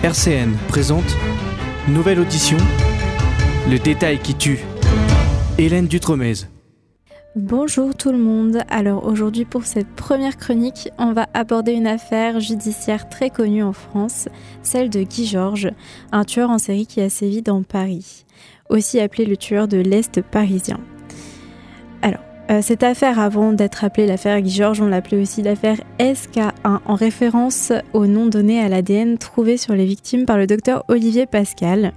RCN présente Nouvelle audition, le détail qui tue. Hélène Dutremez. Bonjour tout le monde, alors aujourd'hui pour cette première chronique, on va aborder une affaire judiciaire très connue en France, celle de Guy Georges, un tueur en série qui a sévi dans Paris, aussi appelé le tueur de l'Est parisien. Alors, cette affaire, avant d'être appelée l'affaire Guy Georges, on l'appelait aussi l'affaire SK1, en référence au nom donné à l'ADN trouvé sur les victimes par le docteur Olivier Pascal.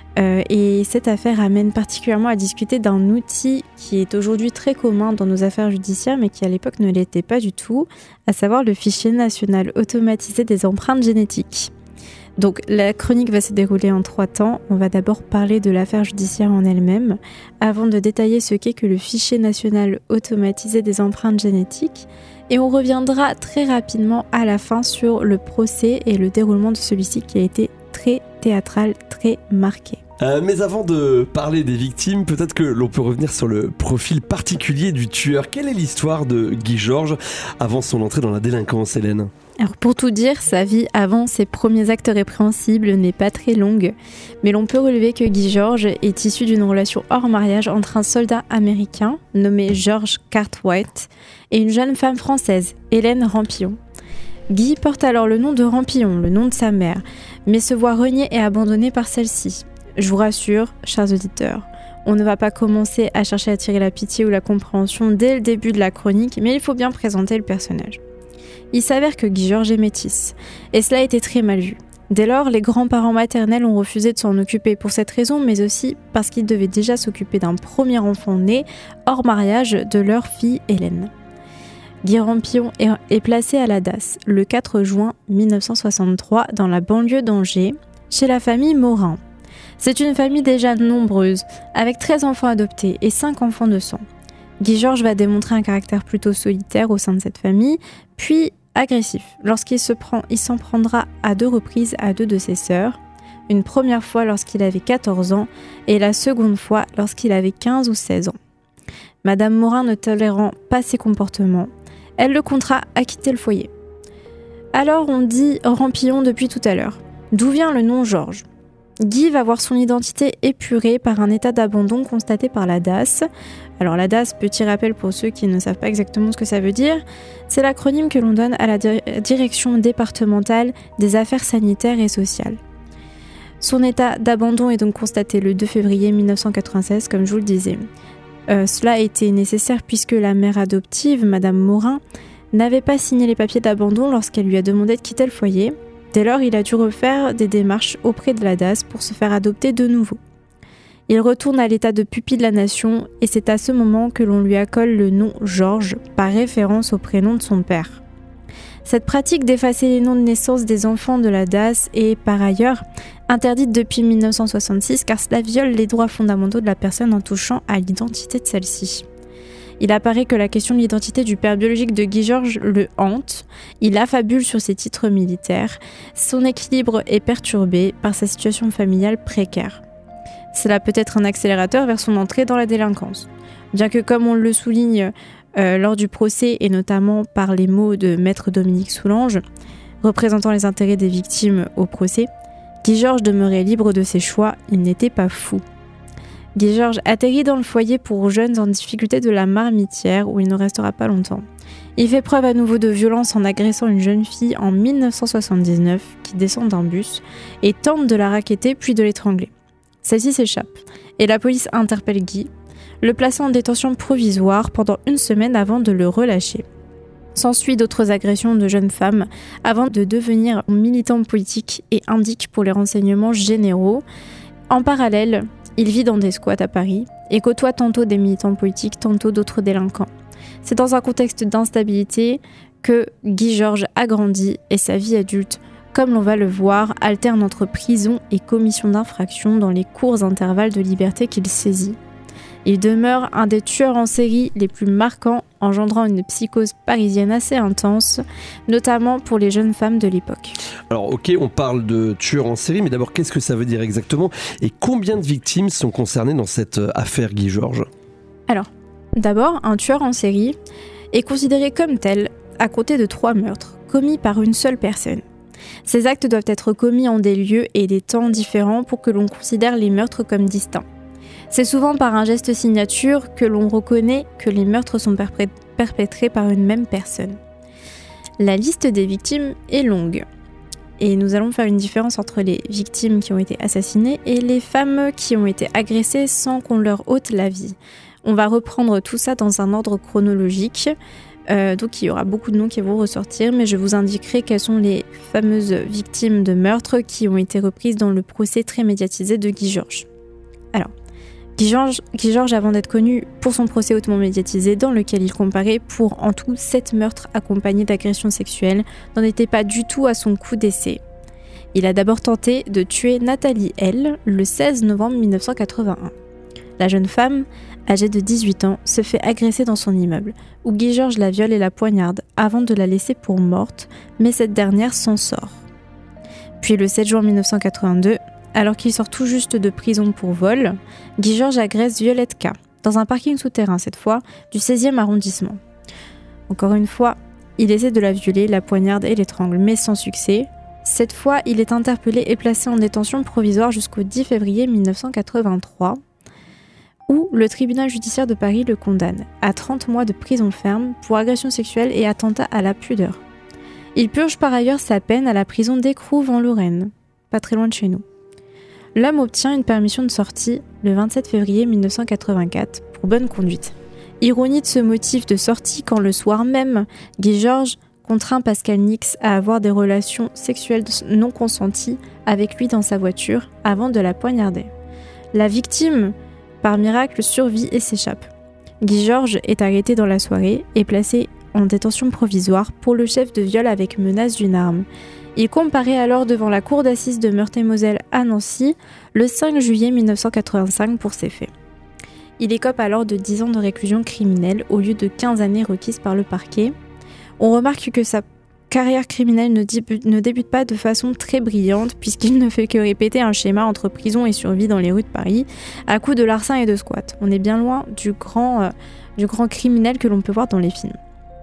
Et cette affaire amène particulièrement à discuter d'un outil qui est aujourd'hui très commun dans nos affaires judiciaires, mais qui à l'époque ne l'était pas du tout, à savoir le fichier national automatisé des empreintes génétiques. Donc la chronique va se dérouler en 3 temps. On va d'abord parler de l'affaire judiciaire en elle-même, avant de détailler ce qu'est que le fichier national automatisé des empreintes génétiques, et on reviendra très rapidement à la fin sur le procès et le déroulement de celui-ci qui a été très théâtral, très marqué. Mais avant de parler des victimes, peut-être que l'on peut revenir sur le profil particulier du tueur. Quelle est l'histoire de Guy Georges avant son entrée dans la délinquance, Hélène ? Alors pour tout dire, sa vie avant ses premiers actes répréhensibles n'est pas très longue, mais l'on peut relever que Guy Georges est issu d'une relation hors mariage entre un soldat américain nommé George Cartwright et une jeune femme française, Hélène Rampillon. Guy porte alors le nom de Rampillon, le nom de sa mère, mais se voit renié et abandonné par celle-ci. Je vous rassure, chers auditeurs, on ne va pas commencer à chercher à attirer la pitié ou la compréhension dès le début de la chronique, mais il faut bien présenter le personnage. Il s'avère que Guy Georges est métis, et cela a été très mal vu. Dès lors, les grands-parents maternels ont refusé de s'en occuper pour cette raison, mais aussi parce qu'ils devaient déjà s'occuper d'un premier enfant né, hors mariage, de leur fille Hélène. Guy Rampillon est placé à la DAS le 4 juin 1963 dans la banlieue d'Angers, chez la famille Morin. C'est une famille déjà nombreuse, avec 13 enfants adoptés et 5 enfants de sang. Guy Georges va démontrer un caractère plutôt solitaire au sein de cette famille, puis agressif, lorsqu'il s'en prendra à 2 reprises à 2 de ses sœurs, une première fois lorsqu'il avait 14 ans et la seconde fois lorsqu'il avait 15 ou 16 ans. Madame Morin ne tolérant pas ses comportements, elle le contraint à quitter le foyer. Alors on dit Rampillon depuis tout à l'heure. D'où vient le nom Georges ? Guy va voir son identité épurée par un état d'abandon constaté par la DAS. Alors la DAS, petit rappel pour ceux qui ne savent pas exactement ce que ça veut dire, c'est l'acronyme que l'on donne à la Direction départementale des affaires sanitaires et sociales. Son état d'abandon est donc constaté le 2 février 1996, comme je vous le disais. Cela a été nécessaire puisque la mère adoptive, Madame Morin, n'avait pas signé les papiers d'abandon lorsqu'elle lui a demandé de quitter le foyer. Dès lors, il a dû refaire des démarches auprès de la DAS pour se faire adopter de nouveau. Il retourne à l'état de pupille de la nation et c'est à ce moment que l'on lui accole le nom Georges par référence au prénom de son père. Cette pratique d'effacer les noms de naissance des enfants de la DAS est par ailleurs interdite depuis 1966 car cela viole les droits fondamentaux de la personne en touchant à l'identité de celle-ci. Il apparaît que la question de l'identité du père biologique de Guy Georges le hante, il affabule sur ses titres militaires, son équilibre est perturbé par sa situation familiale précaire. Cela peut être un accélérateur vers son entrée dans la délinquance. Bien que comme on le souligne lors du procès et notamment par les mots de maître Dominique Soulange, représentant les intérêts des victimes au procès, Guy Georges demeurait libre de ses choix, il n'était pas fou. Guy Georges atterrit dans le foyer pour jeunes en difficulté de la Marmitière où il ne restera pas longtemps. Il fait preuve à nouveau de violence en agressant une jeune fille en 1979 qui descend d'un bus et tente de la racketter puis de l'étrangler. Celle-ci s'échappe et la police interpelle Guy, le plaçant en détention provisoire pendant 1 semaine avant de le relâcher. S'ensuit d'autres agressions de jeunes femmes avant de devenir militant politique et indique pour les renseignements généraux. En parallèle, il vit dans des squats à Paris et côtoie tantôt des militants politiques, tantôt d'autres délinquants. C'est dans un contexte d'instabilité que Guy Georges a grandi et sa vie adulte, comme l'on va le voir, alterne entre prison et commission d'infraction dans les courts intervalles de liberté qu'il saisit. Il demeure un des tueurs en série les plus marquants, engendrant une psychose parisienne assez intense, notamment pour les jeunes femmes de l'époque. Alors ok, on parle de tueur en série, mais d'abord qu'est-ce que ça veut dire exactement et combien de victimes sont concernées dans cette affaire Guy Georges ? Alors, d'abord, un tueur en série est considéré comme tel à compter de 3 meurtres commis par une seule personne. Ces actes doivent être commis en des lieux et des temps différents pour que l'on considère les meurtres comme distincts. C'est souvent par un geste signature que l'on reconnaît que les meurtres sont perpétrés par une même personne. La liste des victimes est longue. Et nous allons faire une différence entre les victimes qui ont été assassinées et les femmes qui ont été agressées sans qu'on leur ôte la vie. On va reprendre tout ça dans un ordre chronologique. Donc il y aura beaucoup de noms qui vont ressortir, mais je vous indiquerai quelles sont les fameuses victimes de meurtre qui ont été reprises dans le procès très médiatisé de Guy Georges. Alors, Guy Georges, avant d'être connu pour son procès hautement médiatisé dans lequel il comparait pour en tout 7 meurtres accompagnés d'agressions sexuelles, n'en était pas du tout à son coup d'essai. Il a d'abord tenté de tuer Nathalie L. le 16 novembre 1981. La jeune femme, âgée de 18 ans, se fait agresser dans son immeuble, où Guy Georges la viole et la poignarde avant de la laisser pour morte, mais cette dernière s'en sort. Puis le 7 juin 1982, alors qu'il sort tout juste de prison pour vol, Guy Georges agresse Violette K, dans un parking souterrain cette fois, du 16e arrondissement. Encore une fois, il essaie de la violer, la poignarde et l'étrangle, mais sans succès. Cette fois, il est interpellé et placé en détention provisoire jusqu'au 10 février 1983, où le tribunal judiciaire de Paris le condamne à 30 mois de prison ferme pour agression sexuelle et attentat à la pudeur. Il purge par ailleurs sa peine à la prison d'Écrouves en Lorraine, pas très loin de chez nous. L'homme obtient une permission de sortie le 27 février 1984 pour bonne conduite. Ironie de ce motif de sortie quand le soir même, Guy Georges contraint Pascal Nix à avoir des relations sexuelles non consenties avec lui dans sa voiture avant de la poignarder. La victime, par miracle, survit et s'échappe. Guy Georges est arrêté dans la soirée et placé en détention provisoire pour le chef de viol avec menace d'une arme. Il comparaît alors devant la cour d'assises de Meurthe-et-Moselle à Nancy le 5 juillet 1985 pour ces faits. Il écope alors de 10 ans de réclusion criminelle au lieu de 15 années requises par le parquet. On remarque que sa carrière criminelle ne débute pas de façon très brillante puisqu'il ne fait que répéter un schéma entre prison et survie dans les rues de Paris à coups de larcin et de squat. On est bien loin du grand criminel que l'on peut voir dans les films.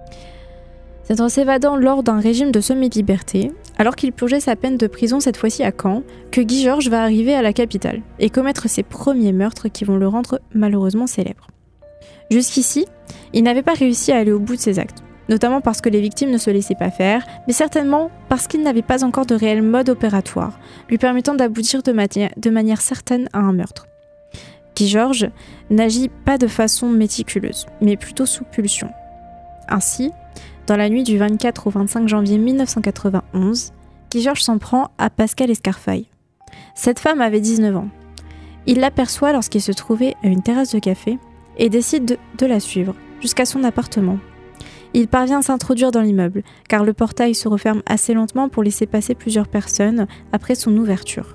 C'est en s'évadant lors d'un régime de semi-liberté, alors qu'il purgeait sa peine de prison cette fois-ci à Caen, que Guy Georges va arriver à la capitale et commettre ses premiers meurtres qui vont le rendre malheureusement célèbre. Jusqu'ici, il n'avait pas réussi à aller au bout de ses actes, notamment parce que les victimes ne se laissaient pas faire, mais certainement parce qu'il n'avait pas encore de réel mode opératoire, lui permettant d'aboutir de manière certaine à un meurtre. Guy Georges n'agit pas de façon méticuleuse, mais plutôt sous pulsion. Ainsi, dans la nuit du 24 au 25 janvier 1991, Guy Georges s'en prend à Pascal Escarfaille. Cette femme avait 19 ans. Il l'aperçoit lorsqu'il se trouvait à une terrasse de café et décide de la suivre jusqu'à son appartement. Il parvient à s'introduire dans l'immeuble, car le portail se referme assez lentement pour laisser passer plusieurs personnes après son ouverture.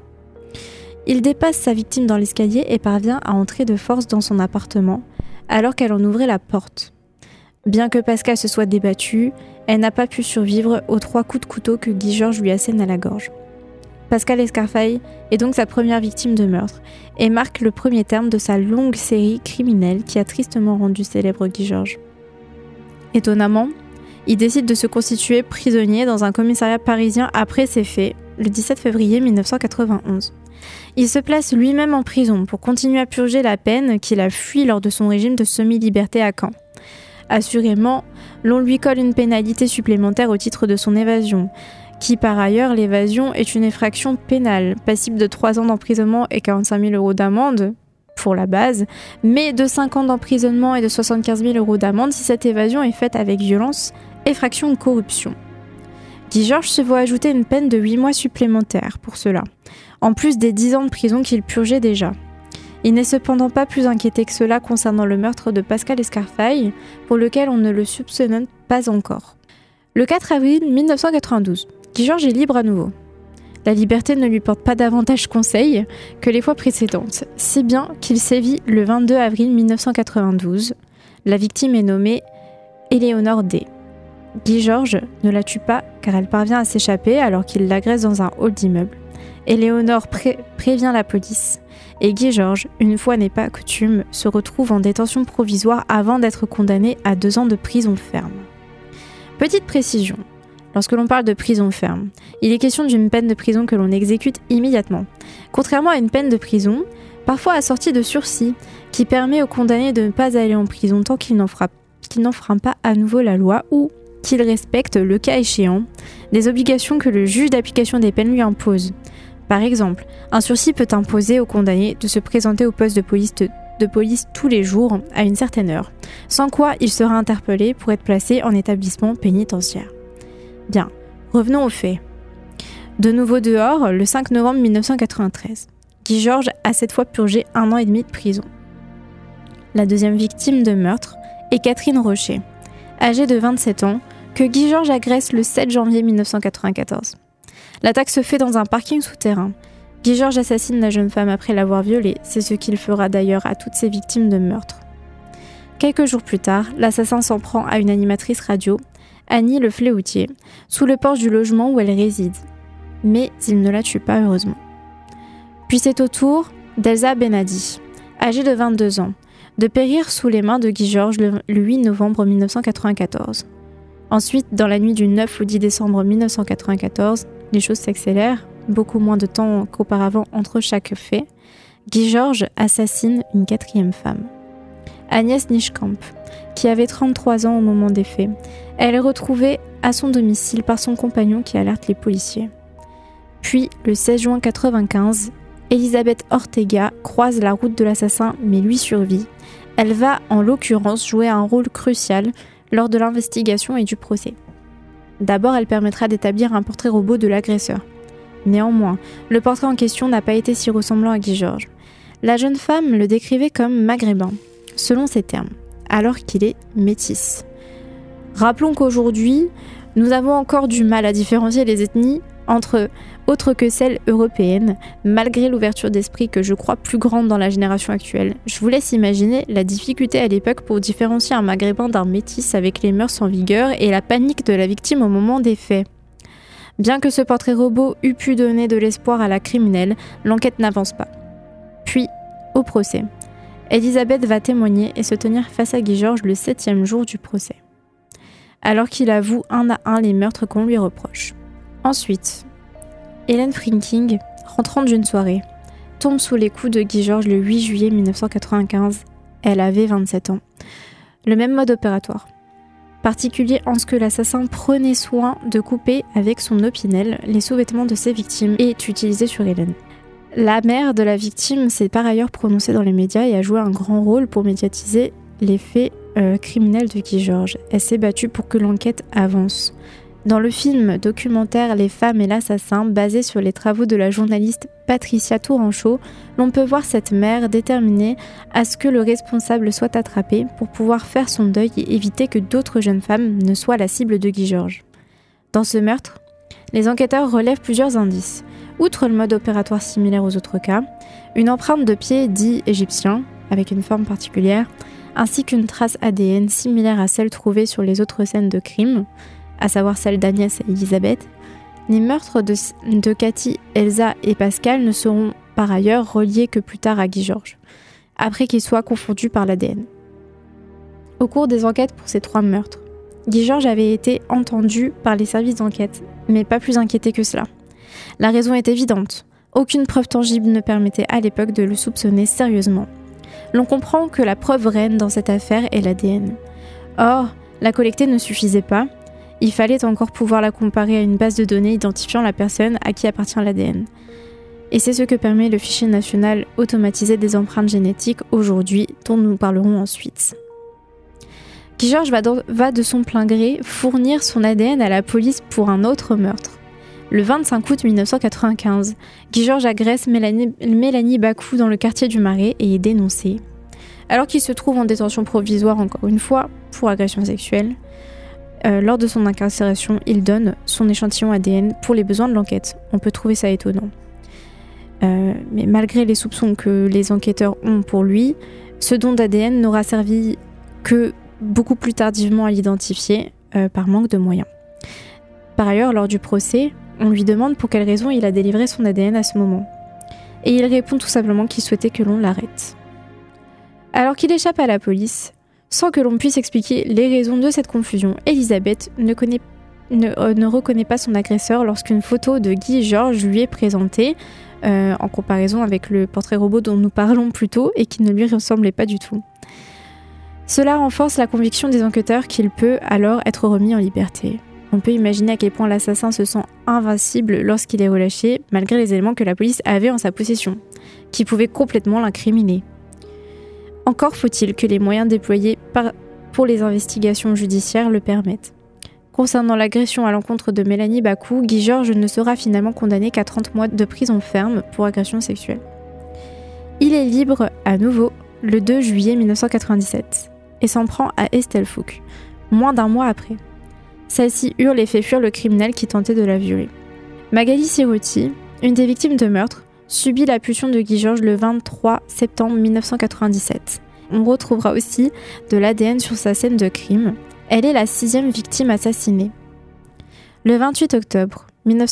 Il dépasse sa victime dans l'escalier et parvient à entrer de force dans son appartement, alors qu'elle en ouvrait la porte. Bien que Pascal se soit débattue, elle n'a pas pu survivre aux 3 coups de couteau que Guy Georges lui assène à la gorge. Pascal Escarfaille est donc sa première victime de meurtre et marque le premier terme de sa longue série criminelle qui a tristement rendu célèbre Guy Georges. Étonnamment, il décide de se constituer prisonnier dans un commissariat parisien après ces faits, le 17 février 1991. Il se place lui-même en prison pour continuer à purger la peine qu'il a fui lors de son régime de semi-liberté à Caen. Assurément, l'on lui colle une pénalité supplémentaire au titre de son évasion, qui par ailleurs, l'évasion est une infraction pénale, passible de 3 ans d'emprisonnement et 45 000 € d'amende, pour la base, mais de 5 ans d'emprisonnement et de 75 000 € d'amende si cette évasion est faite avec violence, effraction ou corruption. Guy Georges se voit ajouter une peine de 8 mois supplémentaires pour cela, en plus des 10 ans de prison qu'il purgeait déjà. Il n'est cependant pas plus inquiété que cela concernant le meurtre de Pascal Escarfaille, pour lequel on ne le soupçonne pas encore. Le 4 avril 1992, Guy Georges est libre à nouveau. La liberté ne lui porte pas davantage conseil que les fois précédentes, si bien qu'il sévit le 22 avril 1992. La victime est nommée Éléonore D. Guy Georges ne la tue pas car elle parvient à s'échapper alors qu'il l'agresse dans un hall d'immeuble. Éléonore prévient la police et Guy Georges, une fois n'est pas coutume, se retrouve en détention provisoire avant d'être condamné à 2 ans de prison ferme. Petite précision, lorsque l'on parle de prison ferme. Il est question d'une peine de prison que l'on exécute immédiatement. Contrairement à une peine de prison, parfois assortie de sursis, qui permet au condamné de ne pas aller en prison tant qu'il n'enfreint pas à nouveau la loi ou qu'il respecte, le cas échéant, des obligations que le juge d'application des peines lui impose. Par exemple, un sursis peut imposer au condamné de se présenter au poste de police tous les jours à une certaine heure, sans quoi il sera interpellé pour être placé en établissement pénitentiaire. Bien, revenons aux faits. De nouveau dehors, le 5 novembre 1993. Guy Georges a cette fois purgé 1 an et demi de prison. La deuxième victime de meurtre est Catherine Rocher, âgée de 27 ans, que Guy Georges agresse le 7 janvier 1994. L'attaque se fait dans un parking souterrain. Guy Georges assassine la jeune femme après l'avoir violée, c'est ce qu'il fera d'ailleurs à toutes ses victimes de meurtre. Quelques jours plus tard, l'assassin s'en prend à une animatrice radio, Annie Le Fléoutier, sous le porche du logement où elle réside. Mais il ne la tue pas heureusement. Puis c'est au tour d'Elsa Benadi, âgée de 22 ans, de périr sous les mains de Guy Georges le 8 novembre 1994. Ensuite, dans la nuit du 9 au 10 décembre 1994, les choses s'accélèrent, beaucoup moins de temps qu'auparavant entre chaque fait. Guy Georges assassine une 4e femme, Agnès Nischkamp, qui avait 33 ans au moment des faits. Elle est retrouvée à son domicile par son compagnon qui alerte les policiers. Puis, le 16 juin 1995, Elisabeth Ortega croise la route de l'assassin mais lui survit. Elle va en l'occurrence jouer un rôle crucial lors de l'investigation et du procès. D'abord, elle permettra d'établir un portrait robot de l'agresseur. Néanmoins, le portrait en question n'a pas été si ressemblant à Guy Georges. La jeune femme le décrivait comme maghrébin, selon ses termes, alors qu'il est métis. Rappelons qu'aujourd'hui, nous avons encore du mal à différencier les ethnies entre autres que celles européennes, malgré l'ouverture d'esprit que je crois plus grande dans la génération actuelle. Je vous laisse imaginer la difficulté à l'époque pour différencier un maghrébin d'un métis avec les mœurs en vigueur et la panique de la victime au moment des faits. Bien que ce portrait robot eût pu donner de l'espoir à la criminelle, l'enquête n'avance pas. Puis, au procès, Elisabeth va témoigner et se tenir face à Guy Georges le 7e jour du procès, alors qu'il avoue un à un les meurtres qu'on lui reproche. Ensuite, Hélène Fricking, rentrant d'une soirée, tombe sous les coups de Guy Georges le 8 juillet 1995. Elle avait 27 ans. Le même mode opératoire. Particulier en ce que l'assassin prenait soin de couper avec son opinel les sous-vêtements de ses victimes et est utilisé sur Hélène. La mère de la victime s'est par ailleurs prononcée dans les médias et a joué un grand rôle pour médiatiser les faits criminels de Guy Georges. Elle s'est battue pour que l'enquête avance. Dans le film documentaire Les femmes et l'assassin, basé sur les travaux de la journaliste Patricia Touranchot, l'on peut voir cette mère déterminée à ce que le responsable soit attrapé pour pouvoir faire son deuil et éviter que d'autres jeunes femmes ne soient la cible de Guy Georges. Dans ce meurtre, les enquêteurs relèvent plusieurs indices. Outre le mode opératoire similaire aux autres cas, une empreinte de pied dit égyptien, avec une forme particulière, ainsi qu'une trace ADN similaire à celle trouvée sur les autres scènes de crime, à savoir celle d'Agnès et Elisabeth, les meurtres de Cathy, Elsa et Pascal ne seront par ailleurs reliés que plus tard à Guy Georges, après qu'ils soient confondus par l'ADN. Au cours des enquêtes pour ces 3 meurtres, Guy Georges avait été entendu par les services d'enquête, mais pas plus inquiété que cela. La raison est évidente, aucune preuve tangible ne permettait à l'époque de le soupçonner sérieusement. L'on comprend que la preuve reine dans cette affaire est l'ADN. Or, la collecter ne suffisait pas. Il fallait encore pouvoir la comparer à une base de données identifiant la personne à qui appartient l'ADN. Et c'est ce que permet le fichier national automatisé des empreintes génétiques aujourd'hui, dont nous parlerons ensuite. Guy Georges va de son plein gré fournir son ADN à la police pour un autre meurtre. Le 25 août 1995, Guy Georges agresse Mélanie Bakou dans le quartier du Marais et est dénoncé. Alors qu'il se trouve en détention provisoire encore une fois pour agression sexuelle, lors de son incarcération, il donne son échantillon ADN pour les besoins de l'enquête. On peut trouver ça étonnant. Mais malgré les soupçons que les enquêteurs ont pour lui, ce don d'ADN n'aura servi que beaucoup plus tardivement à l'identifier par manque de moyens. Par ailleurs, lors du procès, on lui demande pour quelle raison il a délivré son ADN à ce moment. Et il répond tout simplement qu'il souhaitait que l'on l'arrête. Alors qu'il échappe à la police, sans que l'on puisse expliquer les raisons de cette confusion, Elisabeth ne connaît ne reconnaît pas son agresseur lorsqu'une photo de Guy Georges lui est présentée, en comparaison avec le portrait robot dont nous parlons plus tôt et qui ne lui ressemblait pas du tout. Cela renforce la conviction des enquêteurs qu'il peut alors être remis en liberté. On peut imaginer à quel point l'assassin se sent invincible lorsqu'il est relâché, malgré les éléments que la police avait en sa possession, qui pouvaient complètement l'incriminer. Encore faut-il que les moyens déployés pour les investigations judiciaires le permettent. Concernant l'agression à l'encontre de Mélanie Bakou, Guy Georges ne sera finalement condamné qu'à 30 mois de prison ferme pour agression sexuelle. Il est libre à nouveau le 2 juillet 1997 et s'en prend à Estelle Fouque, moins d'un mois après. Celle-ci hurle et fait fuir le criminel qui tentait de la violer. Magali Sirotti, une des victimes de meurtre, subit la pulsion de Guy Georges le 23 septembre 1997. On retrouvera aussi de l'ADN sur sa scène de crime. Elle est la 6e victime assassinée. Le 28 octobre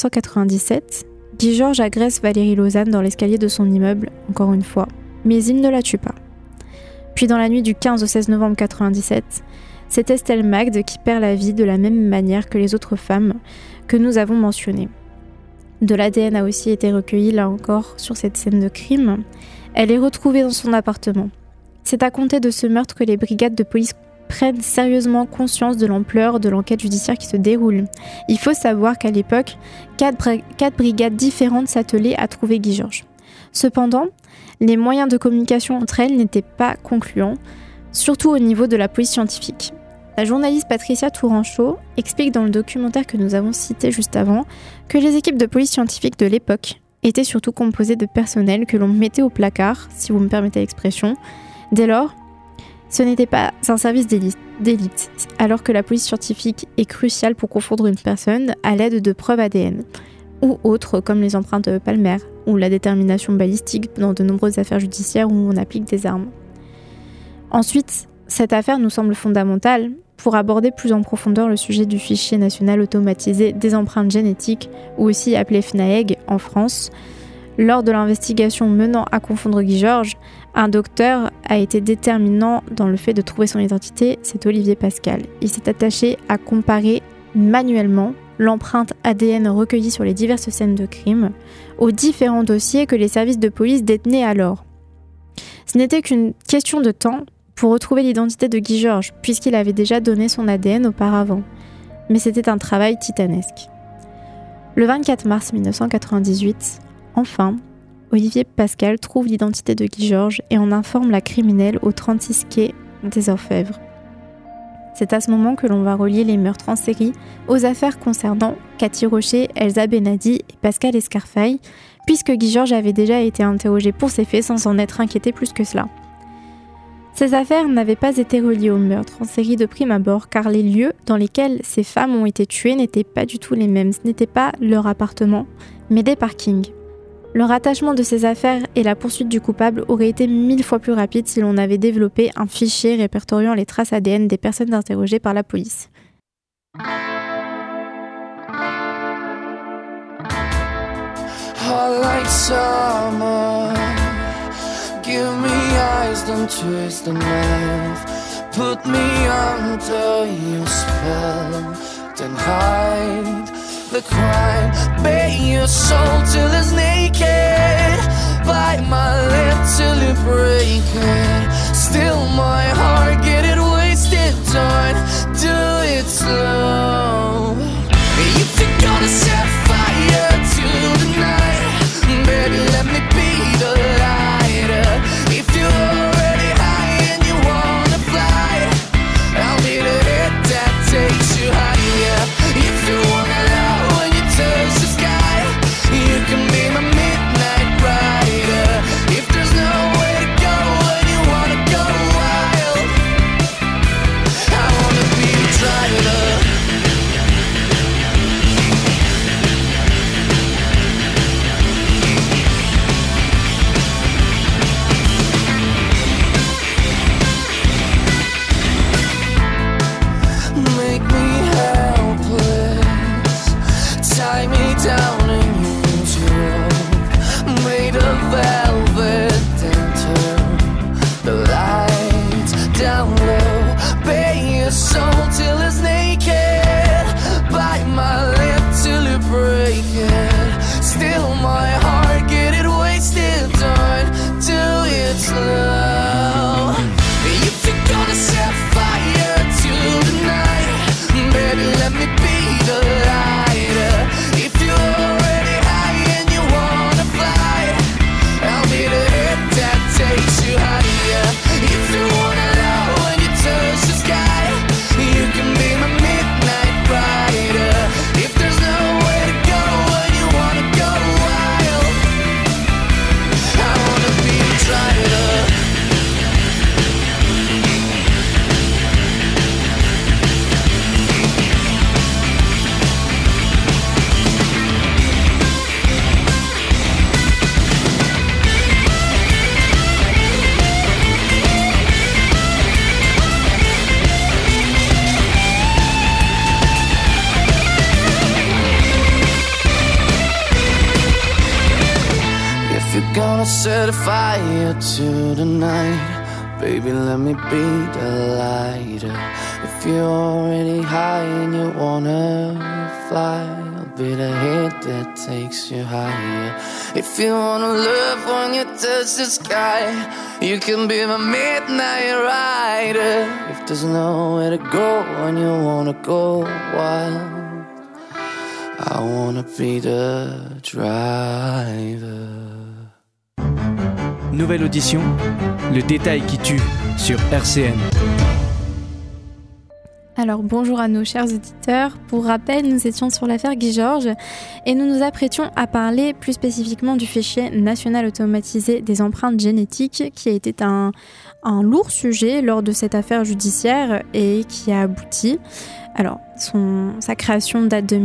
1997, Guy Georges agresse Valérie Lausanne dans l'escalier de son immeuble, encore une fois, mais il ne la tue pas. Puis dans la nuit du 15 au 16 novembre 1997, c'est Estelle Magde qui perd la vie de la même manière que les autres femmes que nous avons mentionnées. De l'ADN a aussi été recueilli, là encore, sur cette scène de crime. Elle est retrouvée dans son appartement. C'est à compter de ce meurtre que les brigades de police prennent sérieusement conscience de l'ampleur de l'enquête judiciaire qui se déroule. Il faut savoir qu'à l'époque, 4 brigades différentes s'attelaient à trouver Guy Georges. Cependant, les moyens de communication entre elles n'étaient pas concluants, surtout au niveau de la police scientifique. La journaliste Patricia Tourangeau explique dans le documentaire que nous avons cité juste avant que les équipes de police scientifique de l'époque étaient surtout composées de personnel que l'on mettait au placard, si vous me permettez l'expression. Dès lors, ce n'était pas un service d'élite, alors que la police scientifique est cruciale pour confondre une personne à l'aide de preuves ADN, ou autres comme les empreintes palmaires, ou la détermination balistique dans de nombreuses affaires judiciaires où on applique des armes. Ensuite, cette affaire nous semble fondamentale pour aborder plus en profondeur le sujet du fichier national automatisé des empreintes génétiques, ou aussi appelé FNAEG en France. Lors de l'investigation menant à confondre Guy Georges, un docteur a été déterminant dans le fait de trouver son identité, c'est Olivier Pascal. Il s'est attaché à comparer manuellement l'empreinte ADN recueillie sur les diverses scènes de crime aux différents dossiers que les services de police détenaient alors. Ce n'était qu'une question de temps pour retrouver l'identité de Guy Georges, puisqu'il avait déjà donné son ADN auparavant. Mais c'était un travail titanesque. Le 24 mars 1998, enfin, Olivier Pascal trouve l'identité de Guy Georges et en informe la criminelle au 36 quai des Orfèvres. C'est à ce moment que l'on va relier les meurtres en série aux affaires concernant Cathy Rocher, Elsa Benadi et Pascal Escarfaille, puisque Guy Georges avait déjà été interrogé pour ces faits sans s'en être inquiété plus que cela. Ces affaires n'avaient pas été reliées aux meurtres en série de prime abord, car les lieux dans lesquels ces femmes ont été tuées n'étaient pas du tout les mêmes. Ce n'était pas leur appartement, mais des parkings. Le rattachement de ces affaires et la poursuite du coupable auraient été 1000 fois plus rapides si l'on avait développé un fichier répertoriant les traces ADN des personnes interrogées par la police. Give me eyes, don't twist the knife. Put me under your spell, then hide the crime. Bare your soul till it's naked. Bite my lip till it break it. Still my heart, get it wasted. Don't do it slow. If you're gonna set fire to the night, baby, let me be the light. If you're already high and you wanna fly, I'll be the hit that takes you higher. If you wanna love when you touch the sky, you can be my midnight rider. If there's nowhere to go when you wanna go wild, I wanna be the driver. wanna set a fire to the night. Baby, let me be the lighter. If you're already high and you wanna fly, I'll be the hit that takes you higher. If you wanna love when you touch the sky, you can be my midnight rider. If there's nowhere to go when you wanna go wild, I wanna be the driver. Nouvelle audition, le détail qui tue sur RCN. Alors bonjour à nos chers auditeurs. Pour rappel, nous étions sur l'affaire Guy Georges et nous nous apprêtions à parler plus spécifiquement du fichier national automatisé des empreintes génétiques qui a été un lourd sujet lors de cette affaire judiciaire et qui a abouti. Alors, sa création date de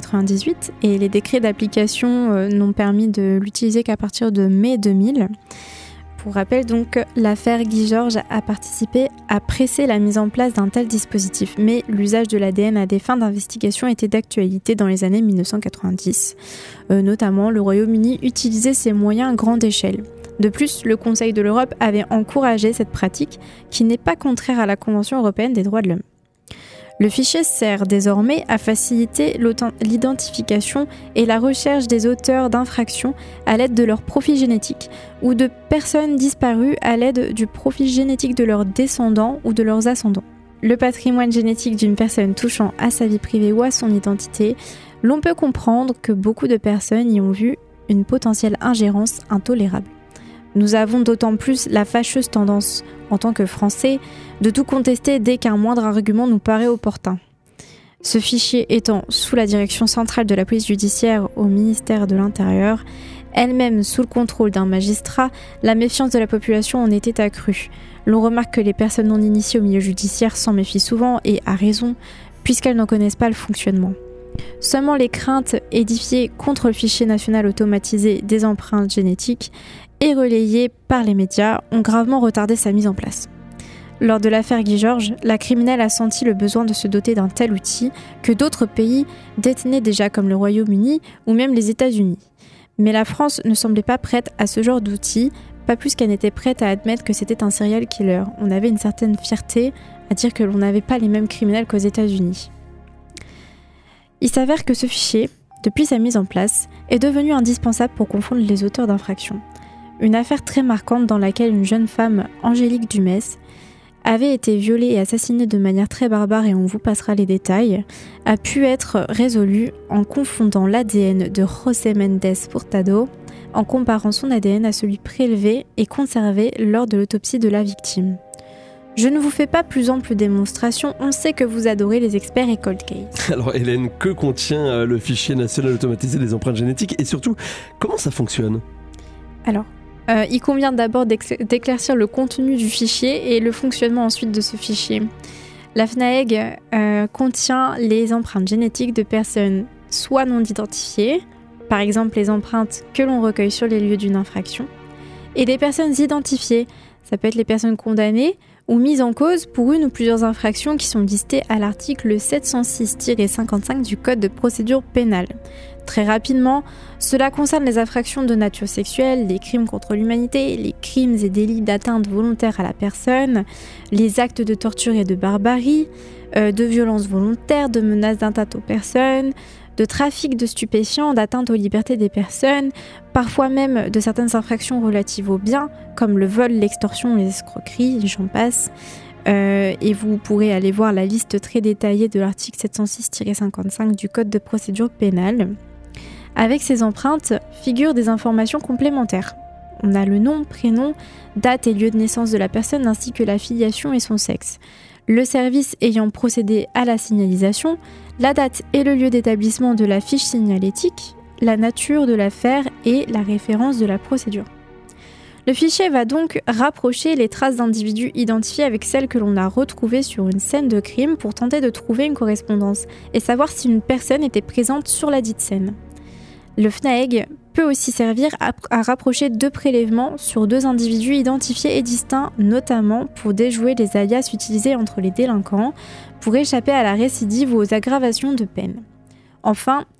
1998 et les décrets d'application n'ont permis de l'utiliser qu'à partir de mai 2000. Pour rappel, donc, l'affaire Guy Georges a participé à presser la mise en place d'un tel dispositif, mais l'usage de l'ADN à des fins d'investigation était d'actualité dans les années 1990. Notamment, le Royaume-Uni utilisait ces moyens à grande échelle. De plus, le Conseil de l'Europe avait encouragé cette pratique qui n'est pas contraire à la Convention européenne des droits de l'homme. Le fichier sert désormais à faciliter l'identification et la recherche des auteurs d'infractions à l'aide de leur profil génétique ou de personnes disparues à l'aide du profil génétique de leurs descendants ou de leurs ascendants. Le patrimoine génétique d'une personne touchant à sa vie privée ou à son identité, l'on peut comprendre que beaucoup de personnes y ont vu une potentielle ingérence intolérable. Nous avons d'autant plus la fâcheuse tendance, en tant que Français, de tout contester dès qu'un moindre argument nous paraît opportun. Ce fichier étant sous la direction centrale de la police judiciaire au ministère de l'Intérieur, elle-même sous le contrôle d'un magistrat, la méfiance de la population en était accrue. L'on remarque que les personnes non initiées au milieu judiciaire s'en méfient souvent et à raison, puisqu'elles n'en connaissent pas le fonctionnement. Seulement les craintes édifiées contre le fichier national automatisé des empreintes génétiques et relayées par les médias ont gravement retardé sa mise en place. Lors de l'affaire Guy Georges, la criminelle a senti le besoin de se doter d'un tel outil que d'autres pays détenaient déjà comme le Royaume-Uni ou même les États-Unis. Mais la France ne semblait pas prête à ce genre d'outil, pas plus qu'elle n'était prête à admettre que c'était un serial killer. On avait une certaine fierté à dire que l'on n'avait pas les mêmes criminels qu'aux États-Unis. Il s'avère que ce fichier, depuis sa mise en place, est devenu indispensable pour confondre les auteurs d'infractions. Une affaire très marquante dans laquelle une jeune femme, Angélique Dumès, avait été violée et assassinée de manière très barbare, et on vous passera les détails, a pu être résolue en confondant l'ADN de José Méndez Furtado, en comparant son ADN à celui prélevé et conservé lors de l'autopsie de la victime. Je ne vous fais pas plus ample démonstration, on sait que vous adorez les experts et cold case. Alors Hélène, que contient le fichier national automatisé des empreintes génétiques et surtout, comment ça fonctionne ? Alors, il convient d'abord d'éclaircir le contenu du fichier et le fonctionnement ensuite de ce fichier. La FNAEG contient les empreintes génétiques de personnes soit non identifiées, par exemple les empreintes que l'on recueille sur les lieux d'une infraction, et des personnes identifiées, ça peut être les personnes condamnées ou mises en cause pour une ou plusieurs infractions qui sont listées à l'article 706-55 du Code de procédure pénale. Très rapidement, cela concerne les infractions de nature sexuelle, les crimes contre l'humanité, les crimes et délits d'atteinte volontaire à la personne, les actes de torture et de barbarie, de violence volontaire, de menaces d'atteinte aux personnes, de trafic de stupéfiants, d'atteinte aux libertés des personnes, parfois même de certaines infractions relatives aux biens, comme le vol, l'extorsion, les escroqueries, j'en passe. Et vous pourrez aller voir la liste très détaillée de l'article 706-55 du Code de procédure pénale. Avec ces empreintes figurent des informations complémentaires. On a le nom, prénom, date et lieu de naissance de la personne ainsi que la filiation et son sexe. Le service ayant procédé à la signalisation, la date et le lieu d'établissement de la fiche signalétique, la nature de l'affaire et la référence de la procédure. Le fichier va donc rapprocher les traces d'individus identifiés avec celles que l'on a retrouvées sur une scène de crime pour tenter de trouver une correspondance et savoir si une personne était présente sur la dite scène. Le FNAEG peut aussi servir à rapprocher deux prélèvements sur deux individus identifiés et distincts, notamment pour déjouer les alias utilisés entre les délinquants, pour échapper à la récidive ou aux aggravations de peine. Enfin,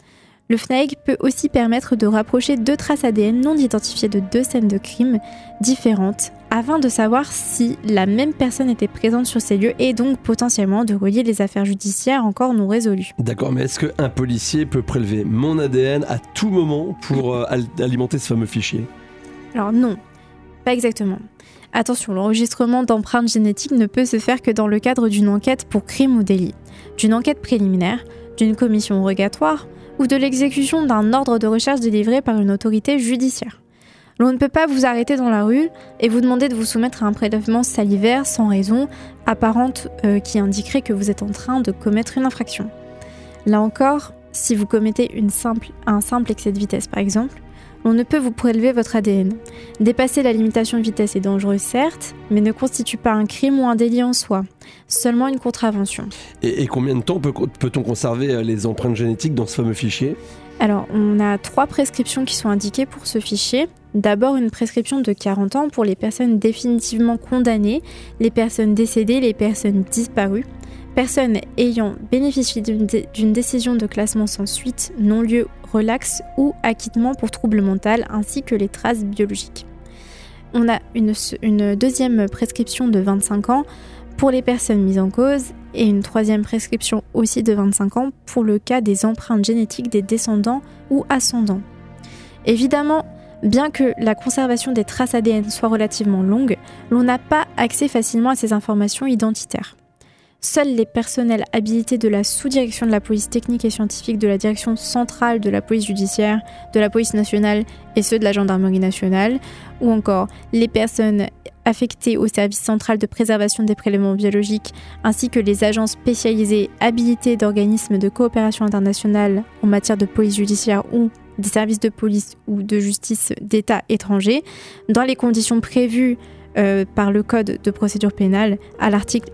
Le FNAEG peut aussi permettre de rapprocher 2 traces ADN non identifiées de 2 scènes de crime différentes afin de savoir si la même personne était présente sur ces lieux et donc potentiellement de relier les affaires judiciaires encore non résolues. D'accord, mais est-ce qu'un policier peut prélever mon ADN à tout moment pour alimenter ce fameux fichier ? Alors non, pas exactement. Attention, l'enregistrement d'empreintes génétiques ne peut se faire que dans le cadre d'une enquête pour crime ou délit, d'une enquête préliminaire, d'une commission rogatoire ou de l'exécution d'un ordre de recherche délivré par une autorité judiciaire. L'on ne peut pas vous arrêter dans la rue et vous demander de vous soumettre à un prélèvement salivaire sans raison apparente qui indiquerait que vous êtes en train de commettre une infraction. Là encore, si vous commettez un simple excès de vitesse par exemple, on ne peut vous prélever votre ADN. Dépasser la limitation de vitesse est dangereux certes, mais ne constitue pas un crime ou un délit en soi, seulement une contravention. Et combien de temps peut-on conserver les empreintes génétiques dans ce fameux fichier ? Alors, on a 3 prescriptions qui sont indiquées pour ce fichier. D'abord, une prescription de 40 ans pour les personnes définitivement condamnées, les personnes décédées, les personnes disparues, personnes ayant bénéficié d'une décision de classement sans suite, non-lieu, relax ou acquittement pour trouble mental, ainsi que les traces biologiques. On a une deuxième prescription de 25 ans pour les personnes mises en cause et une troisième prescription aussi de 25 ans pour le cas des empreintes génétiques des descendants ou ascendants. Évidemment, bien que la conservation des traces ADN soit relativement longue, l'on n'a pas accès facilement à ces informations identitaires. Seuls les personnels habilités de la sous-direction de la police technique et scientifique de la direction centrale de la police judiciaire, de la police nationale et ceux de la gendarmerie nationale, ou encore les personnes affectées au service central de préservation des prélèvements biologiques, ainsi que les agents spécialisés habilités d'organismes de coopération internationale en matière de police judiciaire ou des services de police ou de justice d'États étrangers, dans les conditions prévues par le Code de procédure pénale à l'article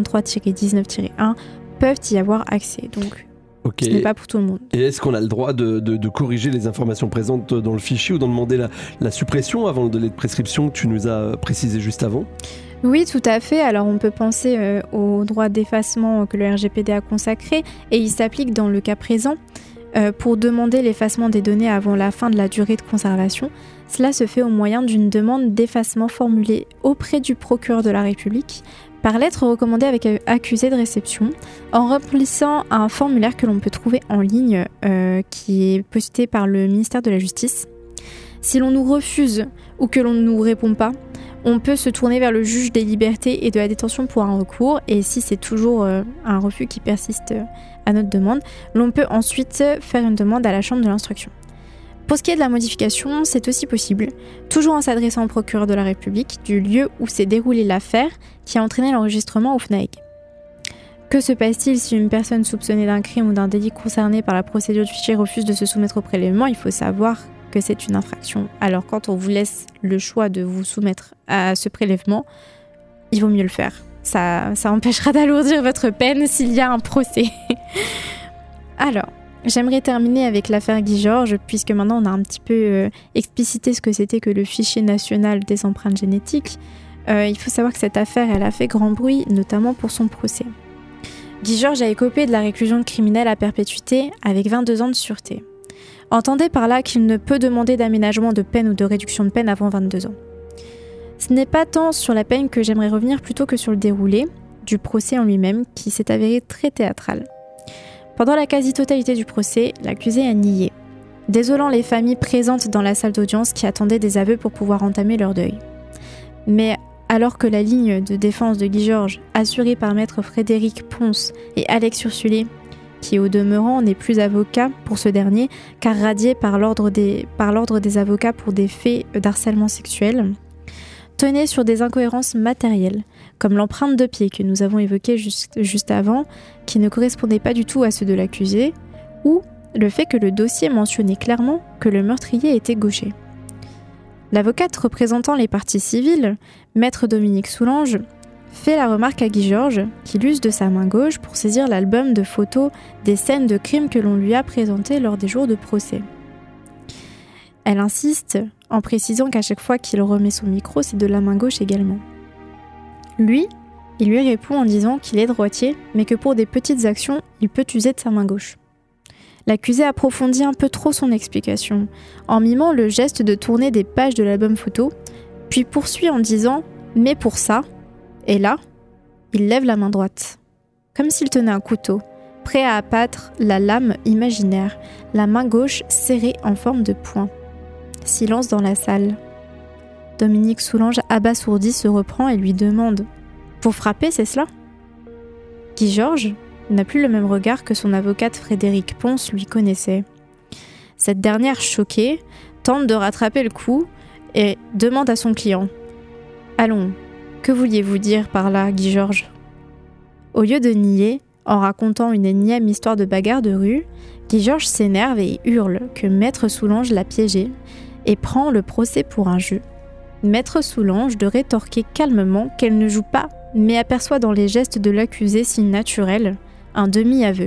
R53-19-1 peuvent y avoir accès. Donc, ce n'est pas pour tout le monde. Et est-ce qu'on a le droit de corriger les informations présentes dans le fichier ou d'en demander la suppression avant le délai de prescription que tu nous as précisé juste avant ? Oui, tout à fait. Alors, on peut penser au droit d'effacement que le RGPD a consacré et il s'applique dans le cas présent. Pour demander l'effacement des données avant la fin de la durée de conservation. Cela se fait au moyen d'une demande d'effacement formulée auprès du procureur de la République par lettre recommandée avec accusé de réception en remplissant un formulaire que l'on peut trouver en ligne qui est posté par le ministère de la Justice. Si l'on nous refuse ou que l'on ne nous répond pas, on peut se tourner vers le juge des libertés et de la détention pour un recours et si c'est toujours un refus qui persiste à notre demande, l'on peut ensuite faire une demande à la chambre de l'instruction. Pour ce qui est de la modification, c'est aussi possible, toujours en s'adressant au procureur de la République du lieu où s'est déroulée l'affaire qui a entraîné l'enregistrement au FNAEG. Que se passe-t-il si une personne soupçonnée d'un crime ou d'un délit concerné par la procédure du fichier refuse de se soumettre au prélèvement ? Il faut savoir que c'est une infraction. Alors quand on vous laisse le choix de vous soumettre à ce prélèvement, il vaut mieux le faire. Ça empêchera d'alourdir votre peine s'il y a un procès. Alors, j'aimerais terminer avec l'affaire Guy Georges, puisque maintenant on a un petit peu explicité ce que c'était que le fichier national des empreintes génétiques. Il faut savoir que cette affaire, elle a fait grand bruit, notamment pour son procès. Guy Georges a écopé de la réclusion criminelle à perpétuité avec 22 ans de sûreté. Entendez par là qu'il ne peut demander d'aménagement de peine ou de réduction de peine avant 22 ans. Ce n'est pas tant sur la peine que j'aimerais revenir plutôt que sur le déroulé du procès en lui-même qui s'est avéré très théâtral. Pendant la quasi-totalité du procès, l'accusé a nié, désolant les familles présentes dans la salle d'audience qui attendaient des aveux pour pouvoir entamer leur deuil. Mais alors que la ligne de défense de Guy Georges, assurée par maître Frédéric Ponce et Alex Ursulé, qui au demeurant n'est plus avocat pour ce dernier, car radié par l'ordre des avocats pour des faits d'harcèlement sexuel, tenait sur des incohérences matérielles, comme l'empreinte de pied que nous avons évoquée juste avant, qui ne correspondait pas du tout à ceux de l'accusé, ou le fait que le dossier mentionnait clairement que le meurtrier était gaucher. L'avocate représentant les parties civiles, maître Dominique Soulange, fait la remarque à Guy Georges qu'il use de sa main gauche pour saisir l'album de photos des scènes de crime que l'on lui a présentées lors des jours de procès. Elle insiste en précisant qu'à chaque fois qu'il remet son micro, c'est de la main gauche également. Il lui répond en disant qu'il est droitier, mais que pour des petites actions, il peut user de sa main gauche. L'accusé approfondit un peu trop son explication, en mimant le geste de tourner des pages de l'album photo, puis poursuit en disant « mais pour ça », et là, il lève la main droite, comme s'il tenait un couteau, prêt à abattre la lame imaginaire, la main gauche serrée en forme de poing. Silence dans la salle. Dominique Soulanges, abasourdi, se reprend et lui demande « Pour frapper, c'est cela ?» Guy Georges n'a plus le même regard que son avocate Frédérique Ponce lui connaissait. Cette dernière, choquée, tente de rattraper le coup et demande à son client « Allons, que vouliez-vous dire par là, Guy Georges ?» Au lieu de nier, en racontant une énième histoire de bagarre de rue, Guy Georges s'énerve et hurle que Maître Soulanges l'a piégé et prend le procès pour un jeu. Maître Soulanges de rétorquer calmement qu'elle ne joue pas, mais aperçoit dans les gestes de l'accusé si naturels un demi-aveu.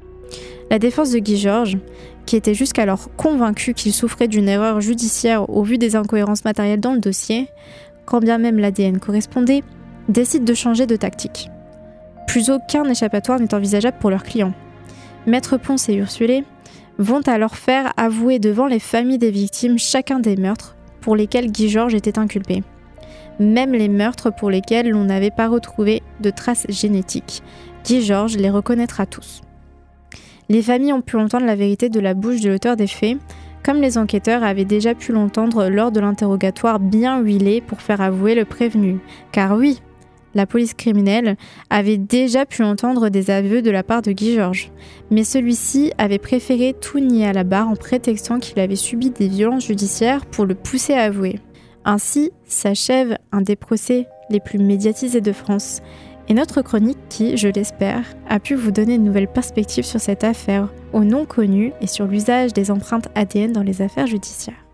La défense de Guy Georges, qui était jusqu'alors convaincu qu'il souffrait d'une erreur judiciaire au vu des incohérences matérielles dans le dossier, quand bien même l'ADN correspondait, décide de changer de tactique. Plus aucun échappatoire n'est envisageable pour leurs clients. Maître Ponce et Ursulé vont alors faire avouer devant les familles des victimes chacun des meurtres pour lesquels Guy Georges était inculpé. Même les meurtres pour lesquels l'on n'avait pas retrouvé de traces génétiques. Guy Georges les reconnaîtra tous. Les familles ont pu entendre la vérité de la bouche de l'auteur des faits, comme les enquêteurs avaient déjà pu l'entendre lors de l'interrogatoire bien huilé pour faire avouer le prévenu. Car oui, la police criminelle avait déjà pu entendre des aveux de la part de Guy Georges, mais celui-ci avait préféré tout nier à la barre en prétextant qu'il avait subi des violences judiciaires pour le pousser à avouer. Ainsi s'achève un des procès les plus médiatisés de France, et notre chronique qui, je l'espère, a pu vous donner une nouvelle perspective sur cette affaire, au non connu et sur l'usage des empreintes ADN dans les affaires judiciaires.